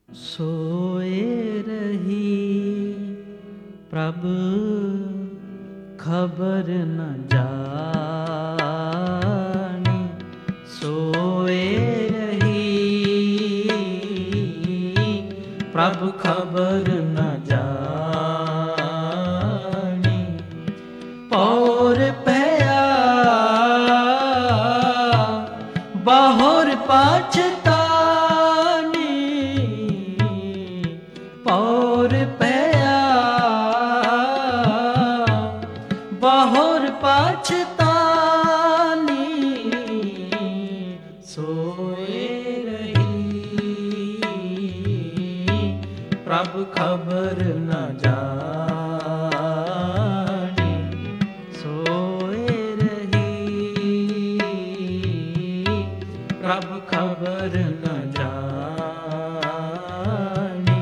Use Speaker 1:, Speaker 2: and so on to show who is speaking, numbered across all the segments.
Speaker 1: सोए रही प्रभ खबर न जानी, सोए रही प्रभ खबर न जानी। पौर पया बहुर पछतानी, पौर पया बहुर पछतानी, सोए रही प्रभ खबर न जानी, सोए रही प्रभ खबर न जानी।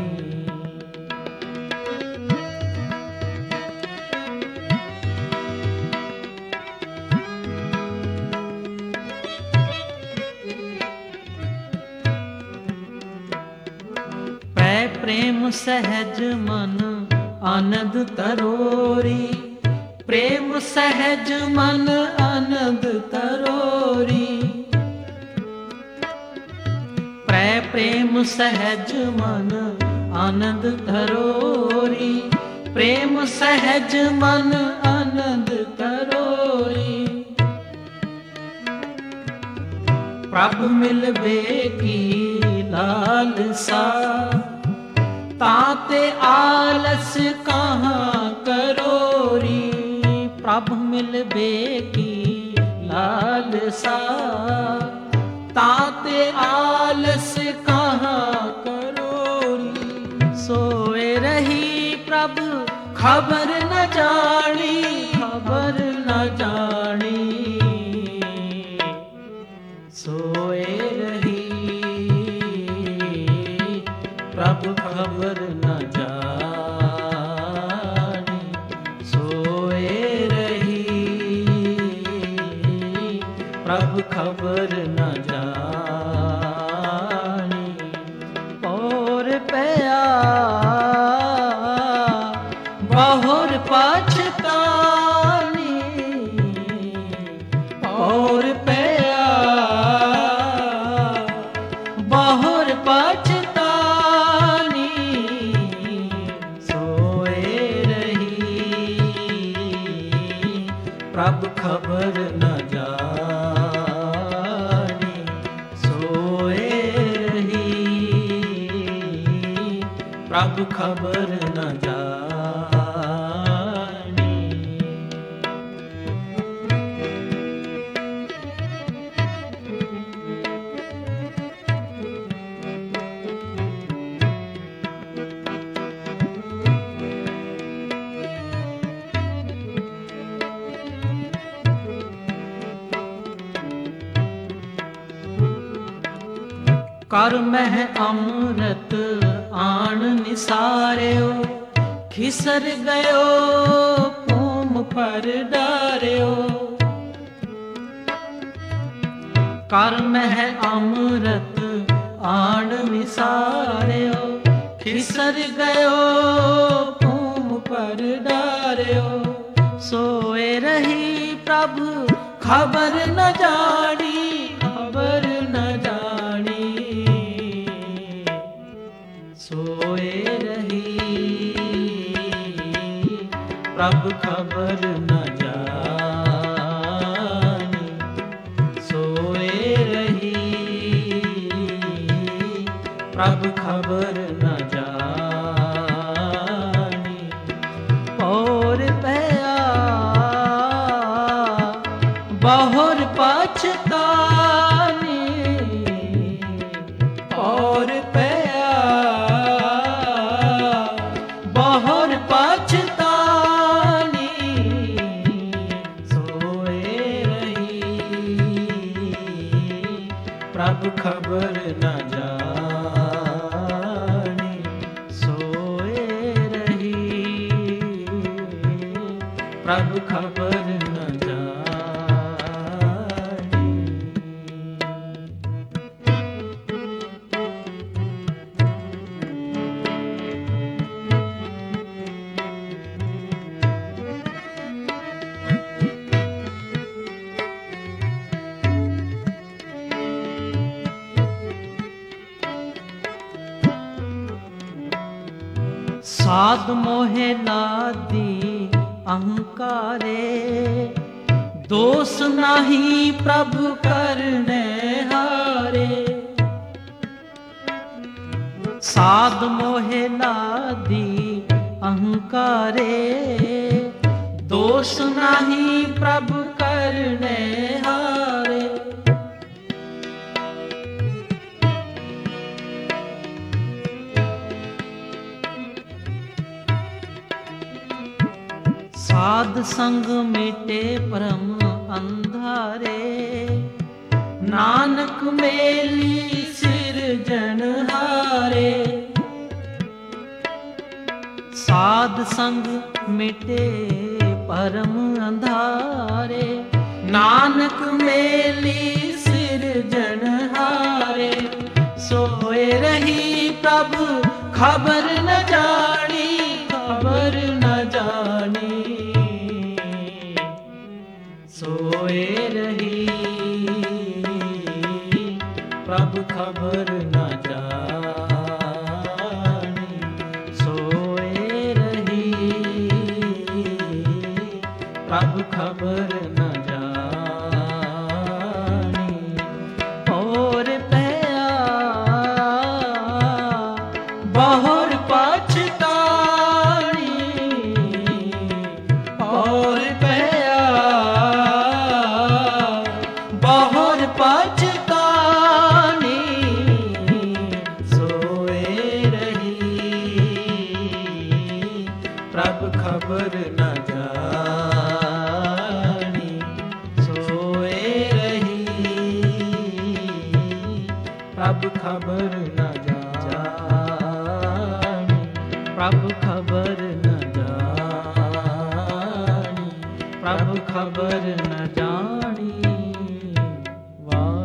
Speaker 1: प्रेम सहज मन आनंद तरोरी, प्रेम सहज मन आनंद तरोरी। प्रेम सहज मन आनंद तरोरी, प्रेम सहज मन आनंद तरोरी। प्रभ मिलबे की लालसा, ताते आलस कहाँ करोरी। प्रभ मिलबे की लालसा, ताते आलस कहाँ करोरी। सोए रही प्रभ खबर न जानी, खबर न जानी, सोए रही प्रभ खबर न जानी, सोए रही प्रभ खबर न जानी। और पया बहुर पछतानी, और पया बहुर पछतानी, सोए रही प्रभ खबर न जानी, सोए रही प्रभ खबर न जानी। कर मह अमृत आन निसार्यो, खिसर गयो भूम पर डार्यो। कर मह अमृत आन निसार्यो, खिसर गयो भूम पर डार्यो। सोए रही प्रभ खबर न जानी, खबर न जानी, सोए रही प्रभ खबर न जानी, सोए रही प्रभ खबर न जानी। और पया बहुर पछतानी, और पया बहुर पछतानी, सोए रही प्रभ खबर न जानी, सोए रही प्रभ खबर न जानी। साध मोहे लादी अहंकारे, दोष नाही प्रभु करने हारे। साध मोहे लादी अहंकारे, दोष नाही प्रभु करने हारे। साध संग मिटे परम अंधारे, नानक मेली सिरजनहारे। साध संग मिटे परम अंधारे, नानक मेली सिरजनहारे। सोए रही प्रभु खबर न जानी, खबर न जानी। सोए रही प्रभु खबर न जानी। सोए रही प्रभु खबर न जानी। और पया बहुर पछतानी, और पया बहुर पछतानी। सोए रही प्रभु खबर न जानी। सोए रही प्रभु खबर न जानी। प्रभु खबर न जानी। प्रभु खबर न जानी। वाह।